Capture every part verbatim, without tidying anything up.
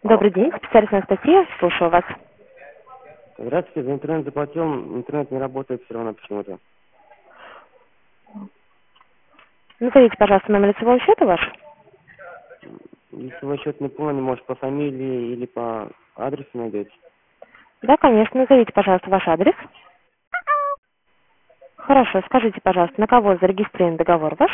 Добрый день, специалист Анастасия, слушаю вас. Здравствуйте, за интернет заплатил, интернет не работает все равно почему-то. Назовите, пожалуйста, номер лицевого счета ваш. Если вы счет не помню, может по фамилии или по адресу найдете. Да, конечно, назовите, пожалуйста, ваш адрес. Хорошо, скажите, пожалуйста, на кого зарегистрирован договор ваш?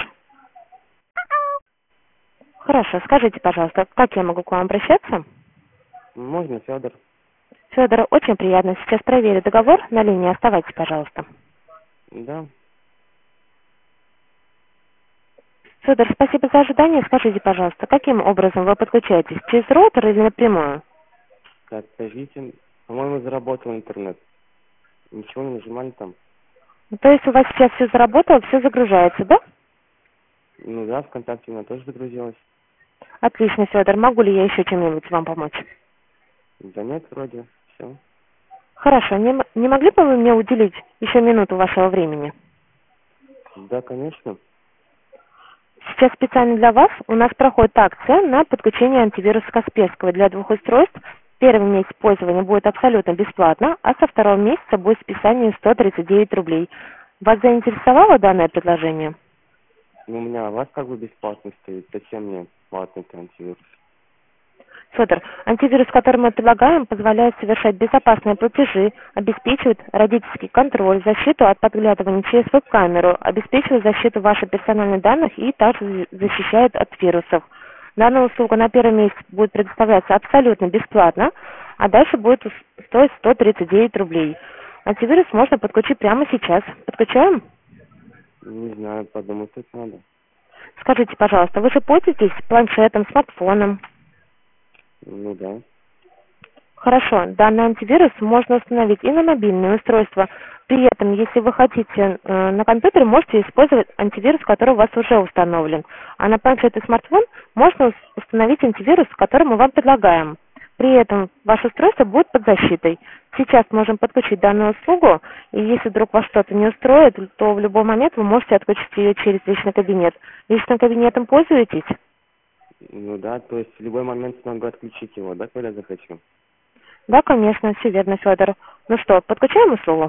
Хорошо, скажите, пожалуйста, как я могу к вам обращаться? Можно, Федор? Федор, очень приятно. Сейчас проверю договор. На линии оставайтесь, пожалуйста. Да. Федор, спасибо за ожидание. Скажите, пожалуйста, каким образом вы подключаетесь? Через роутер или напрямую? Так, подождите. По-моему, заработал интернет. Ничего не нажимали там? Ну, то есть у вас сейчас все заработало, все загружается, да? Ну да, ВКонтакте у меня тоже загрузилось. Отлично, Федор. Могу ли я еще чем-нибудь вам помочь? Да нет, вроде. Все. Хорошо. Не, м- не могли бы вы мне уделить еще минуту вашего времени? Да, конечно. Сейчас специально для вас у нас проходит акция на подключение антивируса Касперского для двух устройств. Первый месяц пользования будет абсолютно бесплатно, а со второго месяца будет списание сто тридцать девять рублей. Вас заинтересовало данное предложение? Ну, у меня у вас как бы бесплатно стоит. Зачем мне платный антивирус? Федор, антивирус, который мы предлагаем, позволяет совершать безопасные платежи, обеспечивает родительский контроль, защиту от подглядывания через веб-камеру, обеспечивает защиту ваших персональных данных и также защищает от вирусов. Данная услуга на первый месяц будет предоставляться абсолютно бесплатно, а дальше будет ус- стоить сто тридцать девять рублей. Антивирус можно подключить прямо сейчас. Подключаем? Не знаю, подумать тут надо. Скажите, пожалуйста, вы же пользуетесь планшетом, смартфоном? Ну да. Хорошо, данный антивирус можно установить и на мобильное устройство. При этом, если вы хотите э, на компьютере, можете использовать антивирус, который у вас уже установлен. А на планшет и смартфон можно ус- установить антивирус, который мы вам предлагаем. При этом ваше устройство будет под защитой. Сейчас можем подключить данную услугу, и если вдруг вас что-то не устроит, то в любой момент вы можете отключить ее через личный кабинет. Личным кабинетом пользуетесь? Ну да, то есть в любой момент смогу отключить его, да, когда захочу? Да, конечно, все верно, Федор. Ну что, подключаем услугу?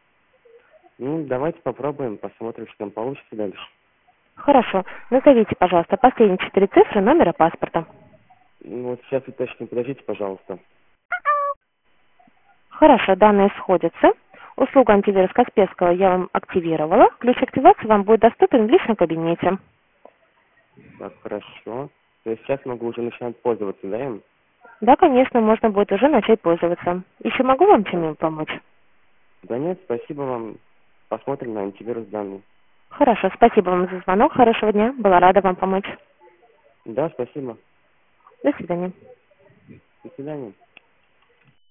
Ну, давайте попробуем, посмотрим, что там получится дальше. Хорошо. Назовите, пожалуйста, последние четыре цифры номера паспорта. Ну, вот сейчас уточню, подождите, пожалуйста. Хорошо, данные сходятся. Услугу антивирус Касперского я вам активировала. Ключ активации вам будет доступен в личном кабинете. Так, хорошо. То есть сейчас могу уже начинать пользоваться, да, им? Да, конечно, можно будет уже начать пользоваться. Еще могу вам Да. чем-нибудь помочь? Да нет, спасибо вам. Посмотрим на антивирус данный. Хорошо, спасибо вам за звонок. Хорошего дня. Была рада вам помочь. Да, спасибо. До свидания. До свидания.